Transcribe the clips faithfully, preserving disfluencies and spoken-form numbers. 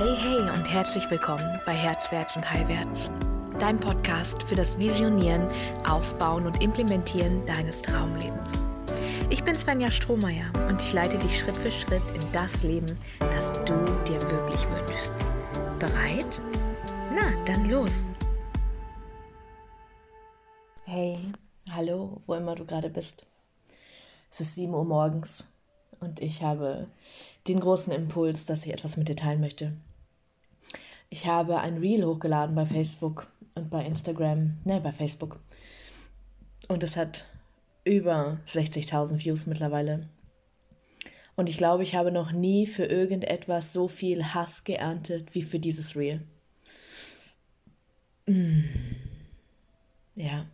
Hey, hey und herzlich willkommen bei Herzwärts und Heilwärts, dein Podcast für das Visionieren, Aufbauen und Implementieren deines Traumlebens. Ich bin Svenja Strohmeier und ich leite dich Schritt für Schritt in das Leben, das du dir wirklich wünschst. Bereit? Na, dann los! Hey, hallo, wo immer du gerade bist. Es ist sieben Uhr morgens und ich habe den großen Impuls, dass ich etwas mit dir teilen möchte. Ich habe ein Reel hochgeladen bei Facebook und bei Instagram, ne, bei Facebook. Und es hat über sechzigtausend Views mittlerweile. Und ich glaube, ich habe noch nie für irgendetwas so viel Hass geerntet wie für dieses Reel. Mm. Ja.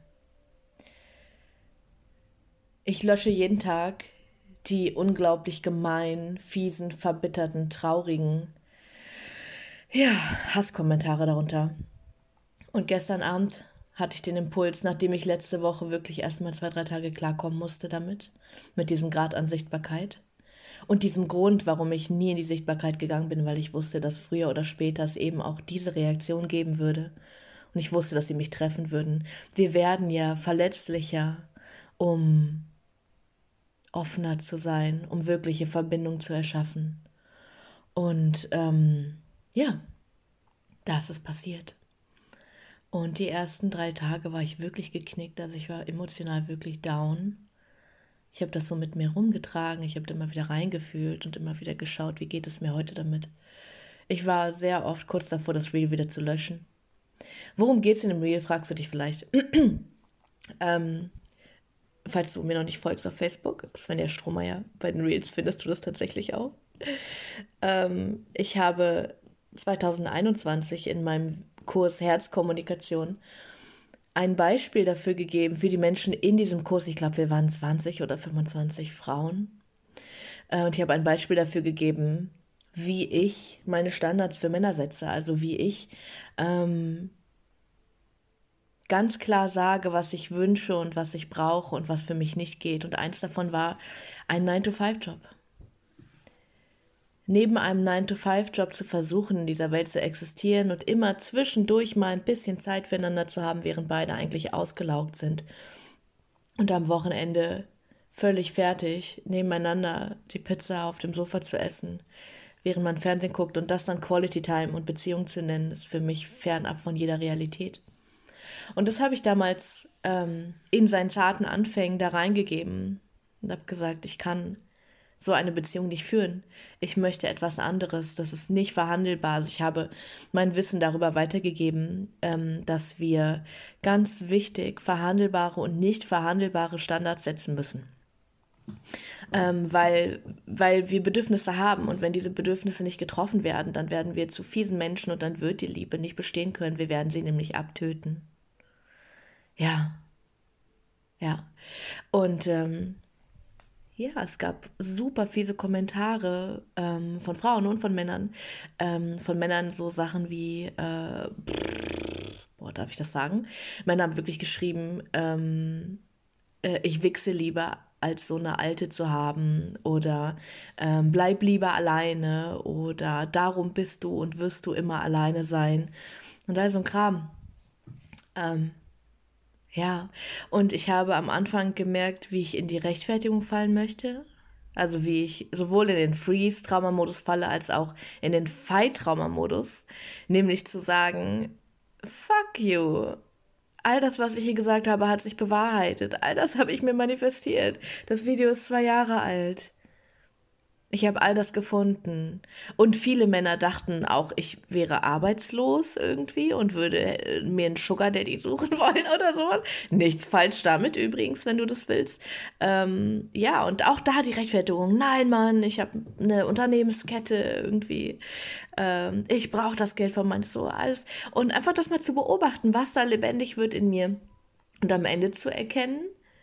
Ich lösche jeden Tag die unglaublich gemeinen, fiesen, verbitterten, traurigen, ja, Hasskommentare darunter. Und gestern Abend hatte ich den Impuls, nachdem ich letzte Woche wirklich erstmal zwei, drei Tage klarkommen musste damit, mit diesem Grad an Sichtbarkeit und diesem Grund, warum ich nie in die Sichtbarkeit gegangen bin, weil ich wusste, dass früher oder später es eben auch diese Reaktion geben würde. Und ich wusste, dass sie mich treffen würden. Wir werden ja verletzlicher, um offener zu sein, um wirkliche Verbindung zu erschaffen. Und ähm, ja, das ist passiert. Und die ersten drei Tage war ich wirklich geknickt, also ich war emotional wirklich down. Ich habe das so mit mir rumgetragen, ich habe da immer wieder reingefühlt und immer wieder geschaut, wie geht es mir heute damit. Ich war sehr oft kurz davor, das Reel wieder zu löschen. Worum geht es in dem Reel, fragst du dich vielleicht. ähm, Falls du mir noch nicht folgst auf Facebook, Svenja Strohmeier, bei den Reels findest du das tatsächlich auch. Ähm, ich habe zwanzig einundzwanzig in meinem Kurs Herzkommunikation ein Beispiel dafür gegeben, für die Menschen in diesem Kurs, ich glaube, wir waren zwanzig oder fünfundzwanzig Frauen. Äh, und ich habe ein Beispiel dafür gegeben, wie ich meine Standards für Männer setze, also wie ich ähm, ganz klar sage, was ich wünsche und was ich brauche und was für mich nicht geht. Und eins davon war ein nine to five Job. Neben einem nine to five Job zu versuchen, in dieser Welt zu existieren und immer zwischendurch mal ein bisschen Zeit füreinander zu haben, während beide eigentlich ausgelaugt sind. Und am Wochenende völlig fertig, nebeneinander die Pizza auf dem Sofa zu essen, während man Fernsehen guckt und das dann Quality Time und Beziehung zu nennen, ist für mich fernab von jeder Realität. Und das habe ich damals ähm, in seinen zarten Anfängen da reingegeben und habe gesagt, ich kann so eine Beziehung nicht führen. Ich möchte etwas anderes. Das ist nicht verhandelbar. Also ich habe mein Wissen darüber weitergegeben, ähm, dass wir ganz wichtig verhandelbare und nicht verhandelbare Standards setzen müssen. Ähm, weil, weil wir Bedürfnisse haben und wenn diese Bedürfnisse nicht getroffen werden, dann werden wir zu fiesen Menschen und dann wird die Liebe nicht bestehen können. Wir werden sie nämlich abtöten. Ja, ja. Und ähm, ja, es gab super fiese Kommentare ähm, von Frauen und von Männern. Ähm, von Männern so Sachen wie, äh, boah, darf ich das sagen? Männer haben wirklich geschrieben, ähm, äh, ich wichse lieber, als so eine Alte zu haben. Oder ähm, bleib lieber alleine. Oder darum bist du und wirst du immer alleine sein. Und all so ein Kram. Ähm, Ja, und ich habe am Anfang gemerkt, wie ich in die Rechtfertigung fallen möchte. Also wie ich sowohl in den Freeze-Traumamodus falle, als auch in den Fight-Traumamodus. Nämlich zu sagen, fuck you. All das, was ich hier gesagt habe, hat sich bewahrheitet. All das habe ich mir manifestiert. Das Video ist zwei Jahre alt. Ich habe all das gefunden. Und viele Männer dachten auch, ich wäre arbeitslos irgendwie und würde äh, mir einen Sugar Daddy suchen wollen oder sowas. Nichts falsch damit übrigens, wenn du das willst. Ähm, ja, und auch da die Rechtfertigung. Nein, Mann, ich habe eine Unternehmenskette irgendwie. Ähm, ich brauche das Geld von meinem so alles. Und einfach das mal zu beobachten, was da lebendig wird in mir. Und am Ende zu erkennen,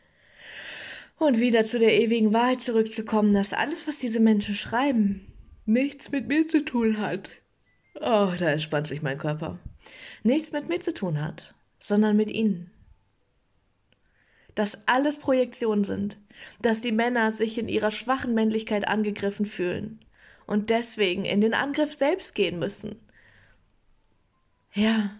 und wieder zu der ewigen Wahrheit zurückzukommen, dass alles, was diese Menschen schreiben, nichts mit mir zu tun hat. Oh, da entspannt sich mein Körper. Nichts mit mir zu tun hat, sondern mit ihnen. Dass alles Projektionen sind. Dass die Männer sich in ihrer schwachen Männlichkeit angegriffen fühlen. und deswegen in den Angriff selbst gehen müssen. Ja.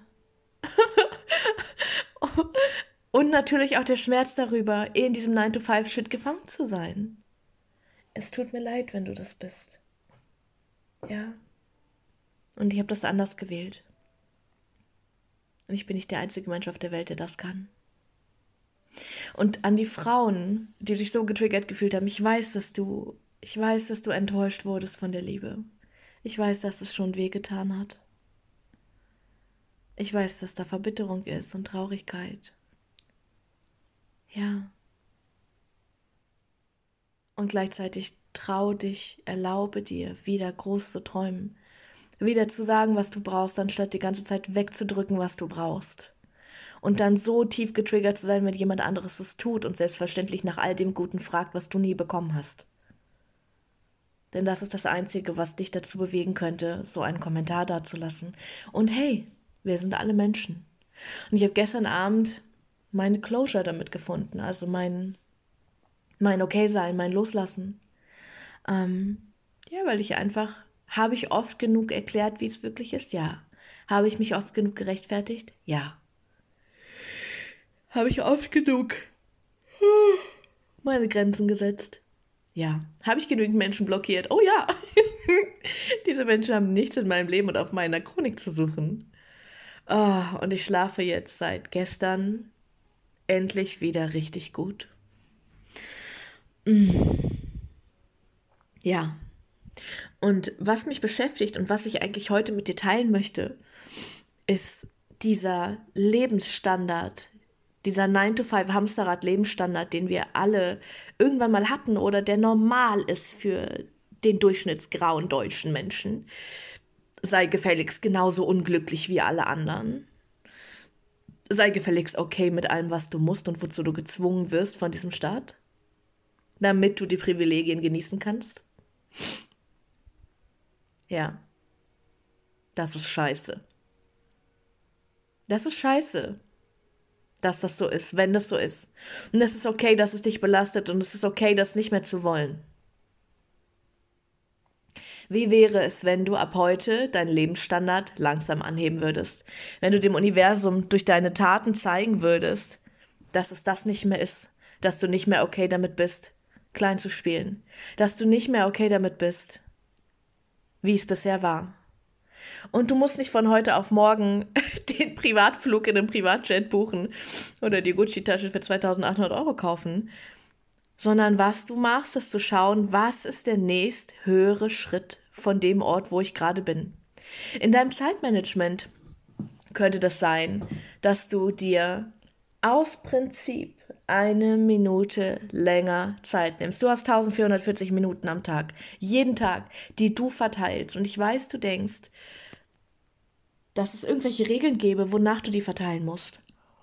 Und natürlich auch der Schmerz darüber, in diesem nine to five Shit gefangen zu sein. Es tut mir leid, wenn du das bist. Ja. Und ich habe das anders gewählt. Und ich bin nicht der einzige Mensch auf der Welt, der das kann. Und an die Frauen, die sich so getriggert gefühlt haben, ich weiß, dass du, ich weiß, dass du enttäuscht wurdest von der Liebe. Ich weiß, dass es schon wehgetan hat. Ich weiß, dass da Verbitterung ist und Traurigkeit. Ja. Und gleichzeitig trau dich, erlaube dir, wieder groß zu träumen. Wieder zu sagen, was du brauchst, anstatt die ganze Zeit wegzudrücken, was du brauchst. Und dann so tief getriggert zu sein, wenn jemand anderes es tut und selbstverständlich nach all dem Guten fragt, was du nie bekommen hast. Denn das ist das Einzige, was dich dazu bewegen könnte, so einen Kommentar dazulassen. Und hey, wir sind alle Menschen. Und ich habe gestern Abend meine Closure damit gefunden, also mein, mein Okay-Sein, mein Loslassen. Ähm, ja, weil ich einfach, habe ich oft genug erklärt, wie es wirklich ist? Ja. Habe ich mich oft genug gerechtfertigt? Ja. Habe ich oft genug meine Grenzen gesetzt? Ja. Habe ich genügend Menschen blockiert? Oh ja. Diese Menschen haben nichts in meinem Leben und auf meiner Chronik zu suchen. Oh, und ich schlafe jetzt seit gestern endlich wieder richtig gut. Ja. Und was mich beschäftigt und was ich eigentlich heute mit dir teilen möchte, ist dieser Lebensstandard, dieser nine to five Hamsterrad-Lebensstandard, den wir alle irgendwann mal hatten oder der normal ist für den durchschnittsgrauen deutschen Menschen. Sei gefälligst genauso unglücklich wie alle anderen. Sei gefälligst okay mit allem, was du musst und wozu du gezwungen wirst von diesem Staat, damit du die Privilegien genießen kannst. Ja, das ist scheiße. Das ist scheiße, dass das so ist, wenn das so ist. Und es ist okay, dass es dich belastet und es ist okay, das nicht mehr zu wollen. Wie wäre es, wenn du ab heute deinen Lebensstandard langsam anheben würdest? Wenn du dem Universum durch deine Taten zeigen würdest, dass es das nicht mehr ist, dass du nicht mehr okay damit bist, klein zu spielen, dass du nicht mehr okay damit bist, wie es bisher war. Und du musst nicht von heute auf morgen den Privatflug in einem Privatjet buchen oder die Gucci-Tasche für zweitausendachthundert Euro kaufen, sondern was du machst, ist zu schauen, was ist der nächst höhere Schritt von dem Ort, wo ich gerade bin. In deinem Zeitmanagement könnte das sein, dass du dir aus Prinzip eine Minute länger Zeit nimmst. Du hast eintausendvierhundertvierzig Minuten am Tag, jeden Tag, die du verteilst. Und ich weiß, du denkst, dass es irgendwelche Regeln gäbe, wonach du die verteilen musst.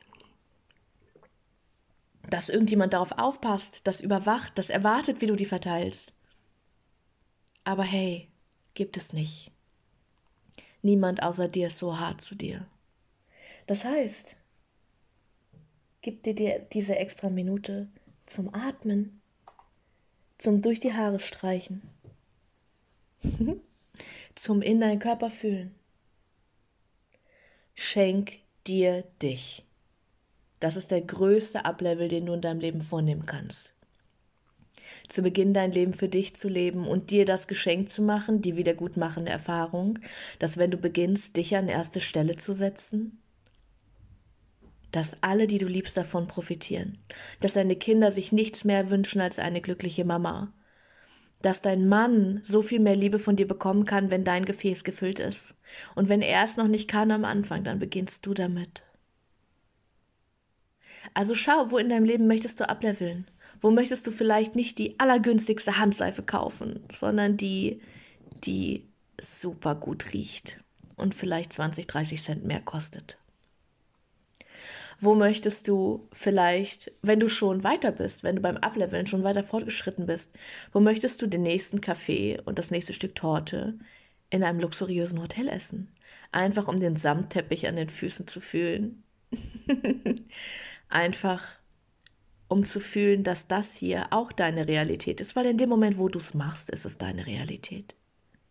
Dass irgendjemand darauf aufpasst, das überwacht, das erwartet, wie du die verteilst. Aber hey, gibt es nicht. Niemand außer dir ist so hart zu dir. Das heißt, gib dir die, diese extra Minute zum Atmen, zum durch die Haare streichen, zum in deinen Körper fühlen. Schenk dir dich. Das ist der größte Uplevel, den du in deinem Leben vornehmen kannst. Zu Beginn dein Leben für dich zu leben und dir das Geschenk zu machen, die wiedergutmachende Erfahrung, dass wenn du beginnst, dich an erste Stelle zu setzen, dass alle, die du liebst, davon profitieren, dass deine Kinder sich nichts mehr wünschen als eine glückliche Mama, dass dein Mann so viel mehr Liebe von dir bekommen kann, wenn dein Gefäß gefüllt ist. Und wenn er es noch nicht kann am Anfang, dann beginnst du damit. Also schau, wo in deinem Leben möchtest du ableveln? Wo möchtest du vielleicht nicht die allergünstigste Handseife kaufen, sondern die, die super gut riecht und vielleicht zwanzig, dreißig Cent mehr kostet? Wo möchtest du vielleicht, wenn du schon weiter bist, wenn du beim Ableveln schon weiter fortgeschritten bist, wo möchtest du den nächsten Kaffee und das nächste Stück Torte in einem luxuriösen Hotel essen? Einfach um den Samtteppich an den Füßen zu fühlen. Einfach um zu fühlen, dass das hier auch deine Realität ist, weil in dem Moment, wo du es machst, ist es deine Realität.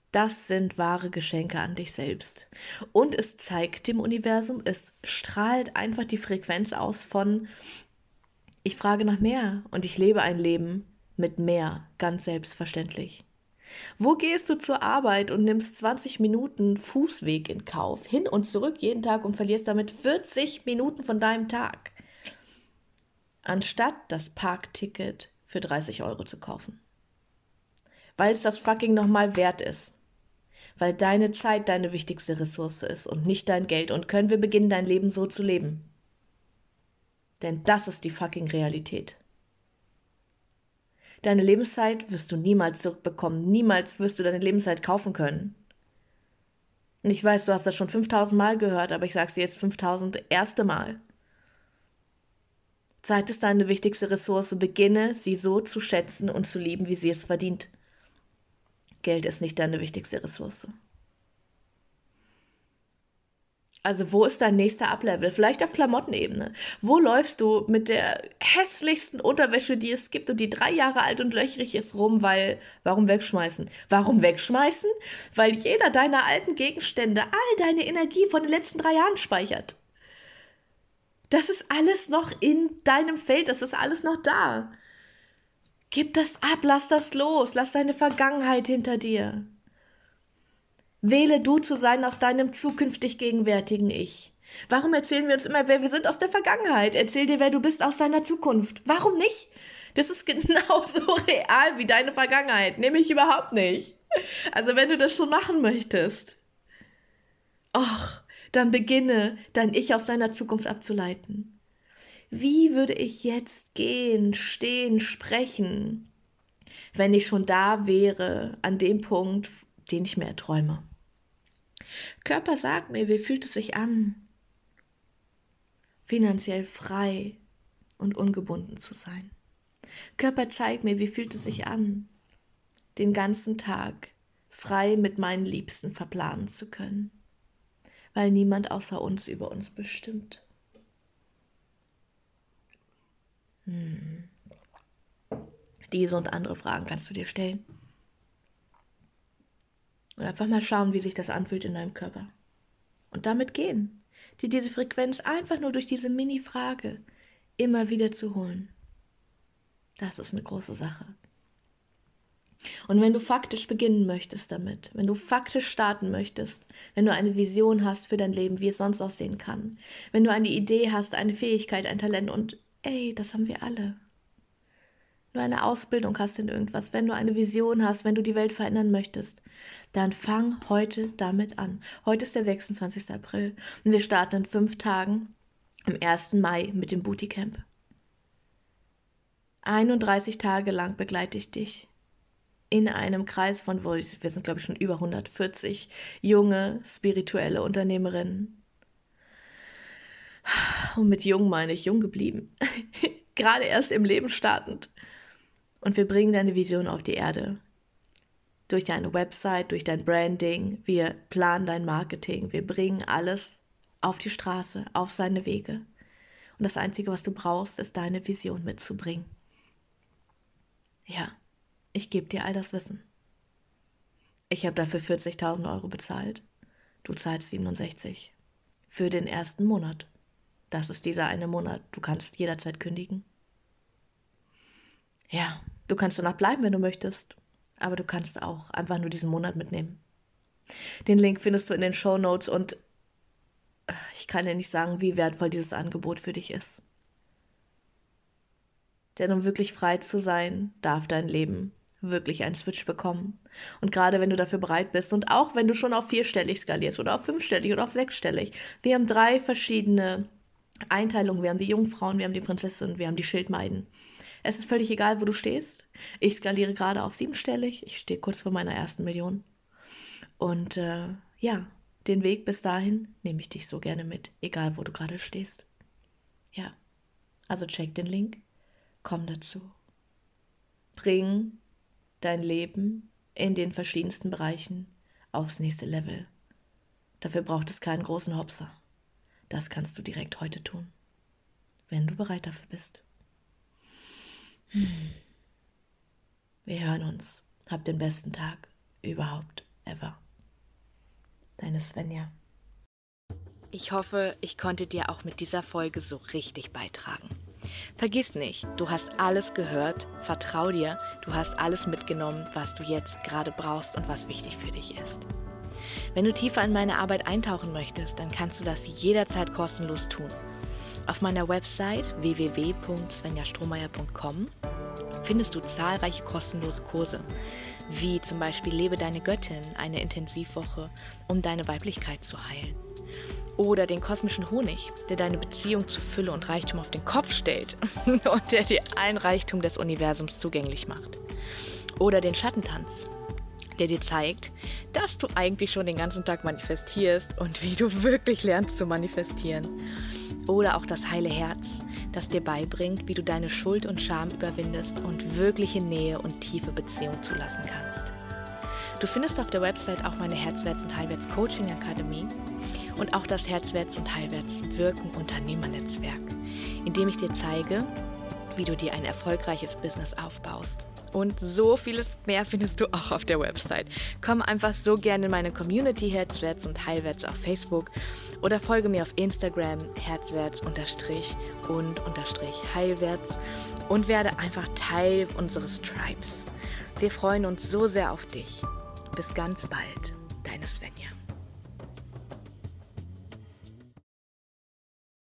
Das sind wahre Geschenke an dich selbst. Und es zeigt dem Universum, es strahlt einfach die Frequenz aus von, ich frage nach mehr und ich lebe ein Leben mit mehr, ganz selbstverständlich. Wo gehst du zur Arbeit und nimmst zwanzig Minuten Fußweg in Kauf, hin und zurück jeden Tag und verlierst damit vierzig Minuten von deinem Tag, anstatt das Parkticket für dreißig Euro zu kaufen? Weil es das fucking nochmal wert ist. Weil deine Zeit deine wichtigste Ressource ist und nicht dein Geld. Und können wir beginnen, dein Leben so zu leben? Denn das ist die fucking Realität. Deine Lebenszeit wirst du niemals zurückbekommen. Niemals wirst du deine Lebenszeit kaufen können. Und ich weiß, du hast das schon fünftausend Mal gehört, aber ich sage es dir jetzt fünftausend erste Mal. Zeit ist deine wichtigste Ressource. Beginne, sie so zu schätzen und zu lieben, wie sie es verdient. Geld ist nicht deine wichtigste Ressource. Also wo ist dein nächster Uplevel? Vielleicht auf Klamottenebene. Wo läufst du mit der hässlichsten Unterwäsche, die es gibt und die drei Jahre alt und löchrig ist, rum, weil, warum wegschmeißen? Warum wegschmeißen? Weil jeder deiner alten Gegenstände all deine Energie von den letzten drei Jahren speichert. Das ist alles noch in deinem Feld, das ist alles noch da. Gib das ab, lass das los, lass deine Vergangenheit hinter dir. Wähle du zu sein aus deinem zukünftig gegenwärtigen Ich. Warum erzählen wir uns immer, wer wir sind aus der Vergangenheit? Erzähl dir, wer du bist aus deiner Zukunft. Warum nicht? Das ist genauso real wie deine Vergangenheit, nämlich überhaupt nicht. Also wenn du das schon machen möchtest, ach, dann beginne, dein Ich aus deiner Zukunft abzuleiten. Wie würde ich jetzt gehen, stehen, sprechen, wenn ich schon da wäre, an dem Punkt, den ich mir erträume? Körper sagt mir, wie fühlt es sich an, finanziell frei und ungebunden zu sein? Körper zeigt mir, wie fühlt es sich an, den ganzen Tag frei mit meinen Liebsten verplanen zu können, weil niemand außer uns über uns bestimmt. Hm. Diese und andere Fragen kannst du dir stellen. Und einfach mal schauen, wie sich das anfühlt in deinem Körper. Und damit gehen. Dir diese Frequenz einfach nur durch diese Mini-Frage immer wieder zu holen. Das ist eine große Sache. Und wenn du faktisch beginnen möchtest damit, wenn du faktisch starten möchtest, wenn du eine Vision hast für dein Leben, wie es sonst aussehen kann, wenn du eine Idee hast, eine Fähigkeit, ein Talent und ey, das haben wir alle. Wenn du eine Ausbildung hast in irgendwas, wenn du eine Vision hast, wenn du die Welt verändern möchtest, dann fang heute damit an. Heute ist der sechsundzwanzigster April und wir starten in fünf Tagen am ersten Mai mit dem Bootycamp. einunddreißig Tage lang begleite ich dich in einem Kreis von, wir sind glaube ich schon über hundertvierzig junge, spirituelle Unternehmerinnen. Und mit jung meine ich jung geblieben. Gerade erst im Leben startend. Und wir bringen deine Vision auf die Erde. Durch deine Website, durch dein Branding. Wir planen dein Marketing. Wir bringen alles auf die Straße, auf seine Wege. Und das Einzige, was du brauchst, ist deine Vision mitzubringen. Ja, ich gebe dir all das Wissen. Ich habe dafür vierzigtausend Euro bezahlt. Du zahlst siebenundsechzig. Für den ersten Monat. Das ist dieser eine Monat. Du kannst jederzeit kündigen. Ja, du kannst danach bleiben, wenn du möchtest. Aber du kannst auch einfach nur diesen Monat mitnehmen. Den Link findest du in den Shownotes und ich kann dir nicht sagen, wie wertvoll dieses Angebot für dich ist. Denn um wirklich frei zu sein, darf dein Leben wirklich einen Switch bekommen. Und gerade wenn du dafür bereit bist und auch wenn du schon auf vierstellig skalierst oder auf fünfstellig oder auf sechsstellig, wir haben drei verschiedene Einteilungen. Wir haben die Jungfrauen, wir haben die Prinzessin, wir haben die Schildmeiden. Es ist völlig egal, wo du stehst. Ich skaliere gerade auf siebenstellig. Ich stehe kurz vor meiner ersten Million. Und äh, ja, den Weg bis dahin nehme ich dich so gerne mit, egal wo du gerade stehst. Ja, also check den Link, komm dazu. Bring dein Leben in den verschiedensten Bereichen aufs nächste Level. Dafür braucht es keinen großen Hopser. Das kannst du direkt heute tun, wenn du bereit dafür bist. Wir hören uns. Hab den besten Tag überhaupt ever. Deine Svenja. Ich hoffe, ich konnte dir auch mit dieser Folge so richtig beitragen. Vergiss nicht, du hast alles gehört, vertrau dir, du hast alles mitgenommen, was du jetzt gerade brauchst und was wichtig für dich ist. Wenn du tiefer in meine Arbeit eintauchen möchtest, dann kannst du das jederzeit kostenlos tun. Auf meiner Website w w w punkt svenja strohmeier punkt com findest du zahlreiche kostenlose Kurse, wie zum Beispiel Lebe deine Göttin, eine Intensivwoche, um deine Weiblichkeit zu heilen. Oder den kosmischen Honig, der deine Beziehung zu Fülle und Reichtum auf den Kopf stellt und der dir allen Reichtum des Universums zugänglich macht. Oder den Schattentanz, der dir zeigt, dass du eigentlich schon den ganzen Tag manifestierst und wie du wirklich lernst zu manifestieren. Oder auch das heile Herz, das dir beibringt, wie du deine Schuld und Scham überwindest und wirkliche Nähe und tiefe Beziehung zulassen kannst. Du findest auf der Website auch meine Herzwärts- und Heilwärts-Coaching-Akademie und auch das Herzwärts- und Heilwärts-Wirken-Unternehmernetzwerk, in dem ich dir zeige, wie du dir ein erfolgreiches Business aufbaust. Und so vieles mehr findest du auch auf der Website. Komm einfach so gerne in meine Community Herzwärts und Heilwärts auf Facebook oder folge mir auf Instagram herzwärts unterstrich und unterstrich heilwärts und werde einfach Teil unseres Tribes. Wir freuen uns so sehr auf dich. Bis ganz bald, deine Svenja.